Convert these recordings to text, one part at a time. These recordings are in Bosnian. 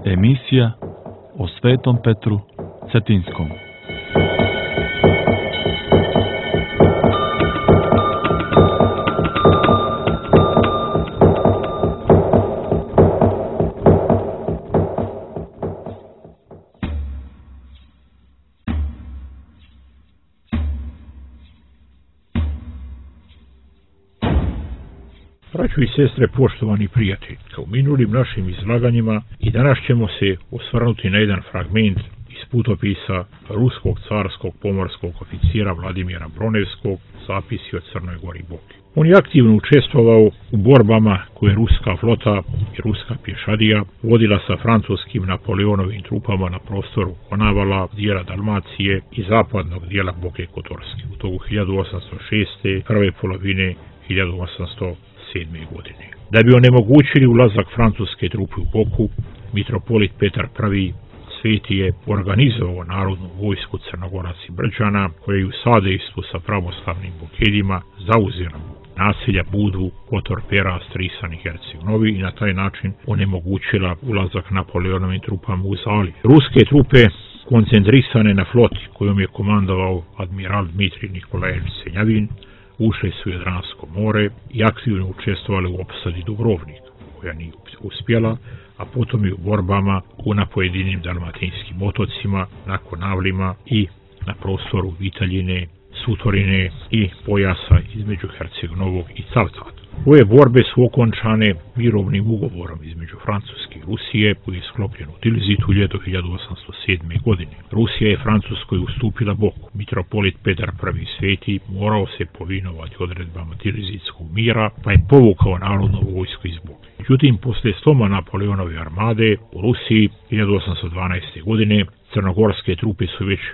Emisija o Svetom Petru Cetinskom. Braćo i sestre, poštovani prijatelji, kao u minulim našim izlaganjima i danas ćemo se osvrnuti na jedan fragment iz putopisa ruskog carskog pomorskog oficira Vladimira Bronevskog, Zapisi o Crnoj Gori Boki. On je aktivno učestvovao u borbama koje ruska flota i ruska pješadija vodila sa francuskim Napoleonovim trupama na prostoru Konavala, dijela Dalmacije i zapadnog dijela Boke Kotorske u toku 1806. prve polovine 1807. godine. Da bi onemogućili ulazak francuske trupe u Boku, mitropolit Petar I Sveti je organizovao narodnu vojsku Crnogoraca i Brđana, koje je u sadejstvu sa pravoslavnim bokedima zauzela naselja Budvu, Kotor, Pera, Strisan i Herceg Novi i na taj način onemogućila ulazak Napoleonovim trupama u zaliv. Ruske trupe koncentrisane na floti kojom je komandovao admiral Dmitrij Nikolajević Senjavin ušli su u Jadransko more i aktivno učestvovali u opsadi Dubrovnika, koja nije uspjela, a potom i u borbama na pojedinim dalmatinskim otocima, na Konavlima i na prostoru Vitaljine, Sutorine i pojasa između Herceg Novog i Cavtata. Ove borbe su okončane mirovnim ugovorom između Francuske i Rusije, koji je sklopljen u Tilzitu ljeto 1807. godine. Rusija je Francuskoj ustupila Boku. Mitropolit Petar I Sveti morao se povinovati odredbama Tilzitskog mira, pa je povukao narodnu vojsku iz Boke. Međutim, poslije sloma Napoleonove armade u Rusiji 1812. godine crnogorske trupe su već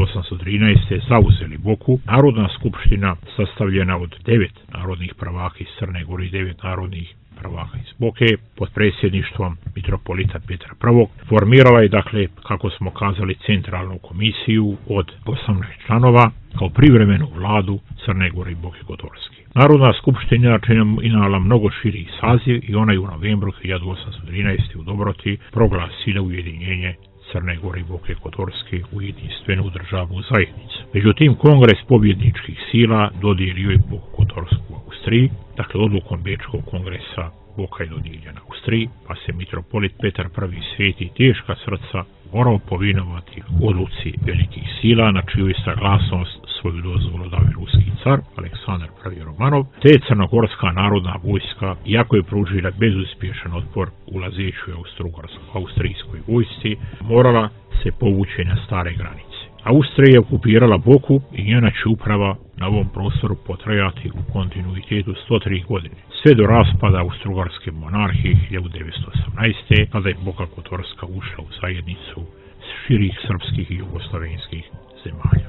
1813. zauzeli Boku. Narodna skupština, sastavljena od 9 narodnih prvaka iz Crne Gore i 9 narodnih prvaka iz Boke, pod predsjedništvom mitropolita Petra I, formirala je, dakle, kako smo kazali, centralnu komisiju od 18 članova kao privremenu vladu Crne Gore i Boke Kotorske. Narodna skupština imala mnogo širi saziv i ona je u novembru 1813. u Dobroti proglasila ujedinjenje Crne Gore i Boke Kotorske u jedinstvenu državnu zajednicu. Međutim, kongres pobjedničkih sila dodijelio je Boku Kotorsku u Austriji, dakle odlukom Bečkog kongresa Boka je dodijeljena Austriji, pa se mitropolit Petar I Sveti teška srca morao povinovati odluci velikih sila, na čiju je saglasnost svoju dozvolu dao ruski car Aleksandar I Romanov, te crnogorska narodna vojska, iako je pružila bezuspješan otpor ulazeći u austrijskoj vojsci, morala se povući na stare granice. Austrija je okupirala Boku i njena će uprava na ovom prostoru potrajati u kontinuitetu 103 godine, sve do raspada Austro-Ugarske monarhije 1918. kada je Boka Kotorska ušla u zajednicu širih srpskih i jugoslavenskih zemalja.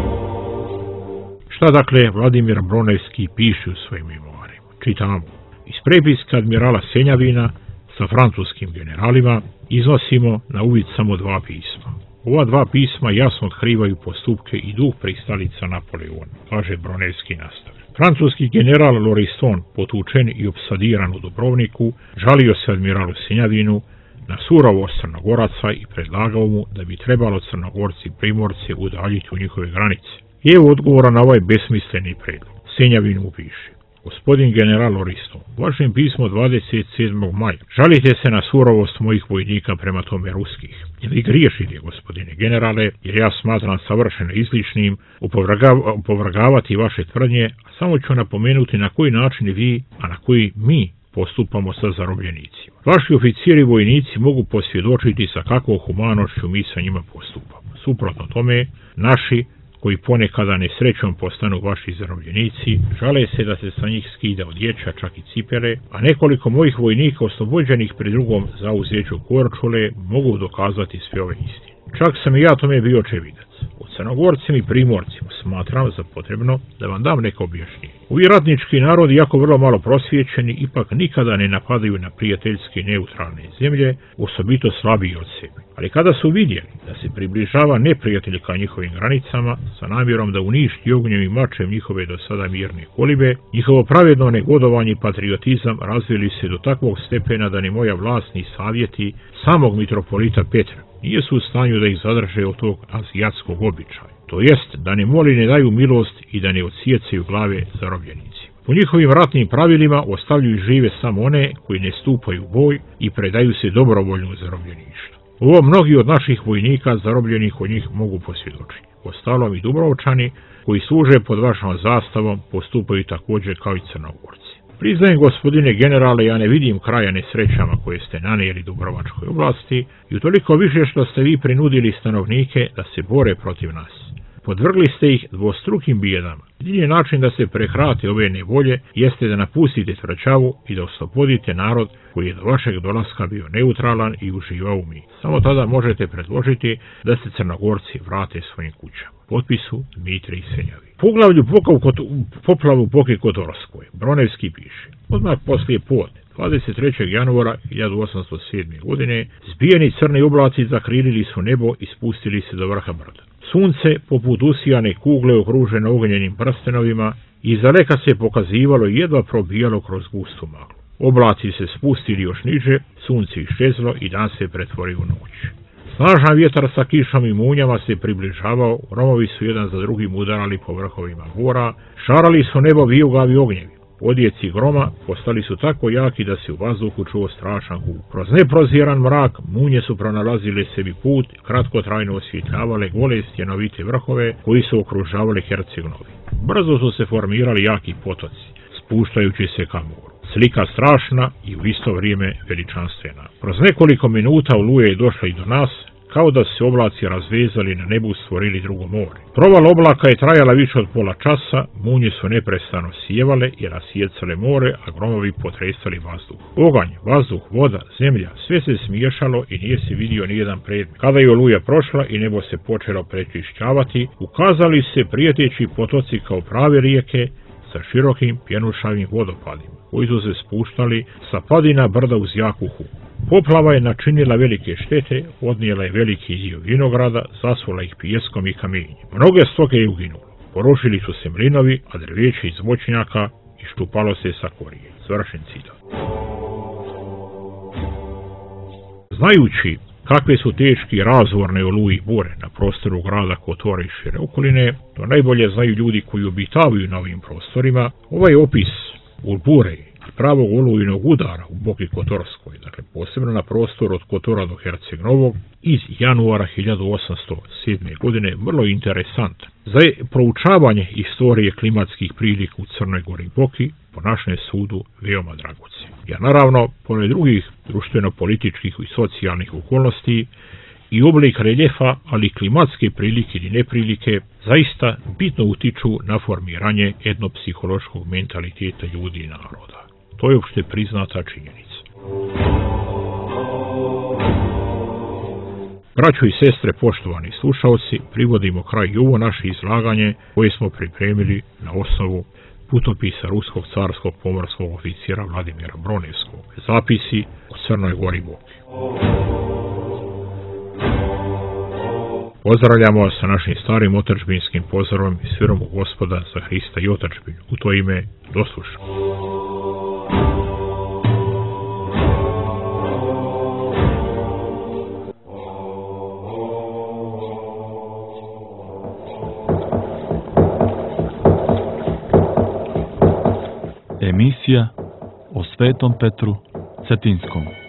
Šta dakle Vladimir Bronevski piše u svojim memoarima? Čitamo: iz prepiska admirala Senjavina sa francuskim generalima iznosimo na uvid samo 2 pisma. Ova 2 pisma jasno otkrivaju postupke i duh pristalica Napoleona, kaže Bronevski nastavlja. Francuski general Loriston, potučen i opsadiran u Dubrovniku, žalio se admiralu Senjavinu na surovost Crnogoraca i predlagao mu da bi trebalo Crnogorci i Primorce udaljiti u njihove granice. I evo odgovora na ovaj besmisleni predlog. Senjavin mu piše: gospodin general Loriston, u vašem pismu 27. maja žalite se na surovost mojih vojnika prema tome ruskih. Vi griješite, gospodine generale, jer ja smatram savršeno izličnim opovrgavati vaše tvrdnje, a samo ću napomenuti na koji način vi, a na koji mi postupamo sa zarobljenicima. Vaši oficiri i vojnici mogu posvjedočiti sa kakvom humanošću mi sa njima postupamo. Suprotno tome, naši, koji ponekada nesrećom postanu vaši zarobljenici, žale se da se sa njih skida odjeća, čak i cipele, a nekoliko mojih vojnika oslobođenih pri drugom zauzeću Korčule mogu dokazati sve ove istine. Čak sam i ja tome bio očevidac. O Crnogorcima i Primorcima smatram za potrebno da vam dam neko objašnjenje. Ovi ratnički narodi, jako vrlo malo prosvjećeni, ipak nikada ne napadaju na prijateljske neutralne zemlje, osobito slabiji od sebe. Ali kada su vidjeli da se približava neprijatelj ka njihovim granicama, sa namjerom da uništi ognjem i mačem njihove do sada mirne kolibe, njihovo pravedno negodovanje i patriotizam razvili se do takvog stepena da ni moja vlast ni savjeti samog mitropolita Petra nisu u stanju da ih zadrže od tog azijatskog običaja. To jest, da ne moli ne daju milost i da ne odsjecaju glave zarobljenici. Po njihovim ratnim pravilima ostavljaju žive samo one koji ne stupaju u boj i predaju se dobrovoljno u zarobljeništvo. Ovo mnogi od naših vojnika zarobljenih od njih mogu posvjedočiti. Ostalom i Dubrovčani koji služe pod vašom zastavom postupaju također kao i Crnogorci. Priznajem, gospodine generale, ja ne vidim kraja nesrećama koje ste nanijeli Dubrovačkoj oblasti i utoliko više što ste vi prinudili stanovnike da se bore protiv nas. Podvrgli ste ih dvostrukim bijedama. Jedini način da se prehrate ove nevolje jeste da napustite Tvrđavu i da oslobodite narod koji je do vašeg dolaska bio neutralan i uživao u miru. Samo tada možete predložiti da se Crnogorci vrate svojim kućama. Potpisu Dmitrij Senjavi. Poglavlju poplavu Boke Kotorskoj Bronevski piše: odmah poslije podne 23. januara 1807. godine zbijeni crni oblaci zakrilili su nebo i spustili se do vrha brda. Sunce, poput usijane kugle okruženo ognjenim prstenovima, izdaleka se pokazivalo i jedva probijalo kroz gustu maglu. Oblaci se spustili još niže, sunce iščezlo i dan se pretvorio u noć. Snažan vjetar sa kišom i munjama se približavao, gromovi su jedan za drugim udarali po vrhovima gora, šarali su nebo vijugavi ognjevi. Odjeci groma postali su tako jaki da se u vazduhu čuo strašan huk. Kroz neprozjeran mrak munje su pronalazile sebi put, kratkotrajno osvjetljavale gole stjenovite vrhove koji su okružavali Herceg-Novi. Brzo su se formirali jaki potoci, spuštajući se ka moru. Slika strašna i u isto vrijeme veličanstvena. Kroz nekoliko minuta oluja je došla i do nas, kao da su se oblaci razvezali na nebu, stvorili drugo more. Proval oblaka je trajala više od pola časa, munje su neprestano sjevale i rasjecale more, a gromovi potresali vazduh. Oganj, vazduh, voda, zemlja, sve se smiješalo i nije se vidio nijedan predmet. Kada je oluja prošla i nebo se počelo prečišćavati, ukazali se prijeteći potoci kao prave rijeke sa širokim pjenušavim vodopadima, koji su se spuštali sa padina brda uz jaku huku. Poplava je načinila velike štete, odnijela je veliki dio vinograda, zasula ih pijeskom i kamenjem. Mnoge stoke je uginulo, porušili su se mlinovi, a drveće iz voćnjaka iščupalo se sa korije. Završen citat. Znajući kakve su teški razorne oluje i bure na prostoru grada Kotora i šire okoline, to najbolje znaju ljudi koji obitavaju na ovim prostorima. Ovaj opis bure pravog olujnog udara u Boki Kotorskoj, dakle posebno na prostoru od Kotora do Herceg-Novog, iz januara 1807. godine, vrlo interesantan. Za proučavanje istorije klimatskih prilika u Crnoj Gori i Boki, po našem sudu, veoma dragocen. Ja naravno, pored drugih društveno-političkih i socijalnih okolnosti, i oblik reljefa, ali klimatske prilike ili neprilike zaista bitno utiču na formiranje etnopsihološkog mentaliteta ljudi i naroda. To je opšte priznata činjenica. Braćo i sestre, poštovani slušalci, privodimo kraj i ovo naše izlaganje koje smo pripremili na osnovu putopisa ruskog carskog pomorskog oficira Vladimira Bronevskog. Zapisi o Crnoj Gori i Boki. Pozdravljamo vas sa našim starim otadžbinskim pozdravom i svirom u Gospoda za Hrista i otadžbinu. U to ime, do slušanja. Emisija o Svetom Petru Cetinskom.